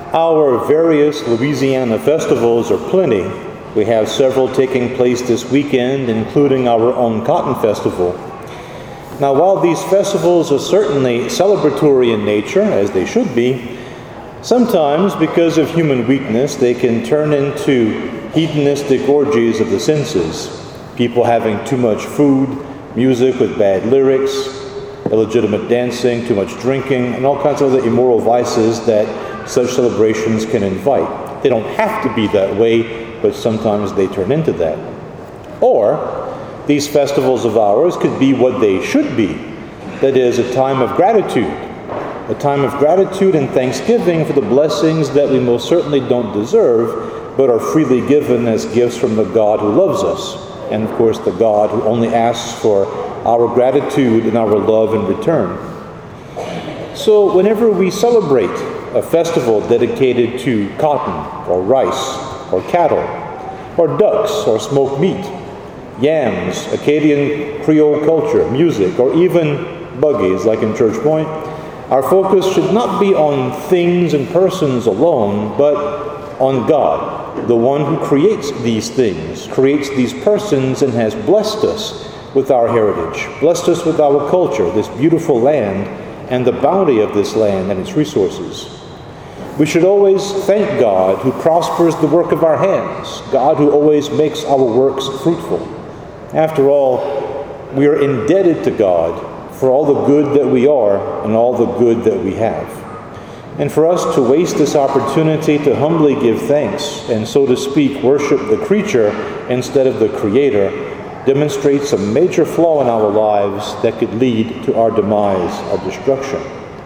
Our various Louisiana festivals are plenty. We have several taking place this weekend, including our own Cotton Festival. Now, while these festivals are certainly celebratory in nature, as they should be, sometimes, because of human weakness, they can turn into hedonistic orgies of the senses. People having too much food, music with bad lyrics, illegitimate dancing, too much drinking, and all kinds of other immoral vices that such celebrations can invite. They don't have to be that way, but sometimes they turn into that. Or, these festivals of ours could be what they should be. That is, a time of gratitude. A time of gratitude and thanksgiving for the blessings that we most certainly don't deserve, but are freely given as gifts from the God who loves us. And of course, the God who only asks for our gratitude and our love in return. So whenever we celebrate a festival dedicated to cotton, or rice, or cattle, or ducks, or smoked meat, yams, Acadian Creole culture, music, or even buggies like in Church Point, our focus should not be on things and persons alone, but on God, the one who creates these things, creates these persons, and has blessed us with our heritage, blessed us with our culture, this beautiful land, and the bounty of this land and its resources. We should always thank God who prospers the work of our hands, God who always makes our works fruitful. After all, we are indebted to God for all the good that we are and all the good that we have. And for us to waste this opportunity to humbly give thanks and, so to speak, worship the creature instead of the Creator demonstrates a major flaw in our lives that could lead to our demise, our destruction.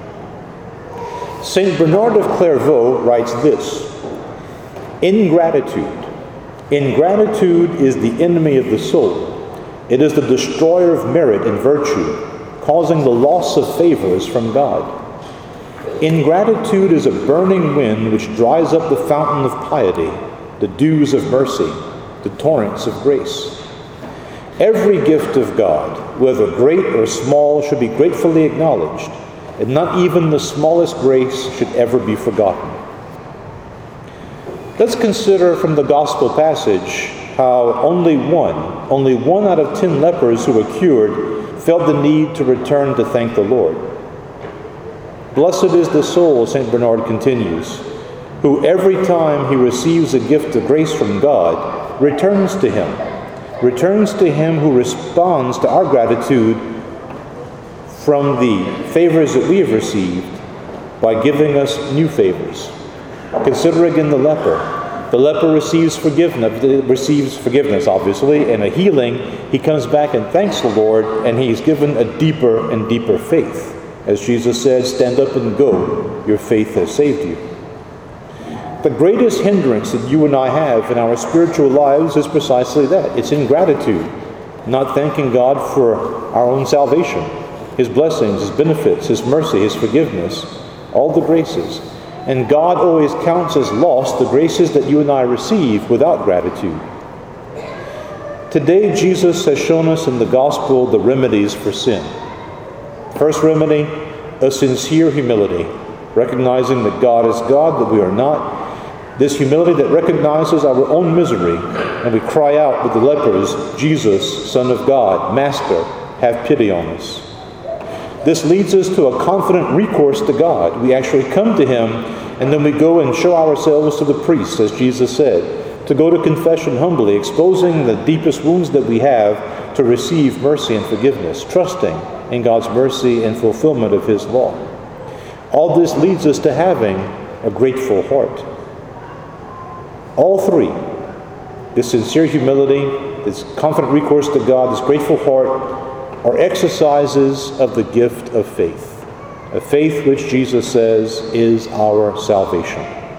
Saint Bernard of Clairvaux writes this: Ingratitude. Ingratitude is the enemy of the soul. It is the destroyer of merit and virtue, causing the loss of favors from God. Ingratitude is a burning wind which dries up the fountain of piety, the dews of mercy, the torrents of grace. Every gift of God, whether great or small, should be gratefully acknowledged, and not even the smallest grace should ever be forgotten. Let's consider from the gospel passage how only one out of 10 lepers who were cured felt the need to return to thank the Lord. Blessed is the soul, St. Bernard continues, who every time he receives a gift of grace from God, returns to him who responds to our gratitude from the favors that we have received by giving us new favors. Consider again the leper. The leper receives forgiveness, obviously, and a healing. He comes back and thanks the Lord, and he is given a deeper and deeper faith. As Jesus said, stand up and go. Your faith has saved you. The greatest hindrance that you and I have in our spiritual lives is precisely that. It's ingratitude, not thanking God for our own salvation, His blessings, His benefits, His mercy, His forgiveness, all the graces. And God always counts as lost the graces that you and I receive without gratitude. Today, Jesus has shown us in the gospel the remedies for sin. First remedy, a sincere humility, recognizing that God is God, that we are not. This humility that recognizes our own misery, and we cry out with the lepers, Jesus, Son of God, Master, have pity on us. This leads us to a confident recourse to God. We actually come to Him, and then we go and show ourselves to the priest, as Jesus said, to go to confession humbly, exposing the deepest wounds that we have to receive mercy and forgiveness, trusting in God's mercy and fulfillment of His law. All this leads us to having a grateful heart. All three, this sincere humility, this confident recourse to God, this grateful heart, are exercises of the gift of faith, a faith which Jesus says is our salvation.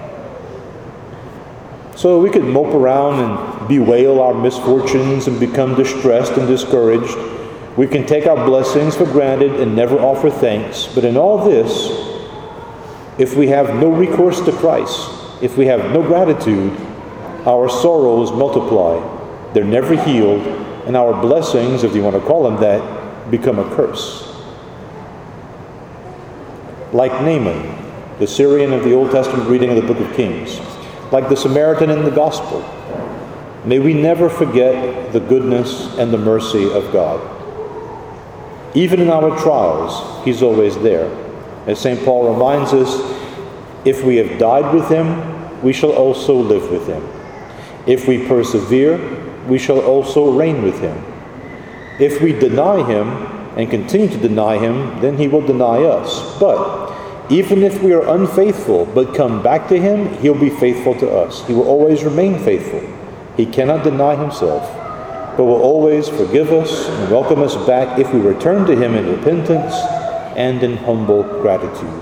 So we could mope around and bewail our misfortunes and become distressed and discouraged. We can take our blessings for granted and never offer thanks. But in all this, if we have no recourse to Christ, if we have no gratitude, our sorrows multiply. They're never healed, and our blessings, if you want to call them that, become a curse. Like Naaman, the Syrian of the Old Testament reading of the book of Kings, like the Samaritan in the Gospel. May we never forget the goodness and the mercy of God. Even in our trials, He's always there. As St. Paul reminds us, if we have died with Him, we shall also live with Him. If we persevere, we shall also reign with Him. If we deny Him and continue to deny Him, then He will deny us. But even if we are unfaithful but come back to Him, He'll be faithful to us. He will always remain faithful. He cannot deny Himself, but will always forgive us and welcome us back if we return to Him in repentance and in humble gratitude.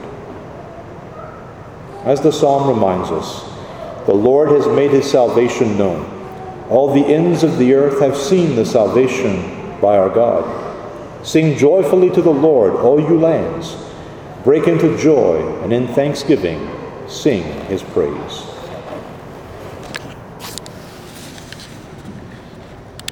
As the psalm reminds us, the Lord has made His salvation known. All the ends of the earth have seen the salvation by our God. Sing joyfully to the Lord, all you lands. Break into joy, and in thanksgiving sing His praise.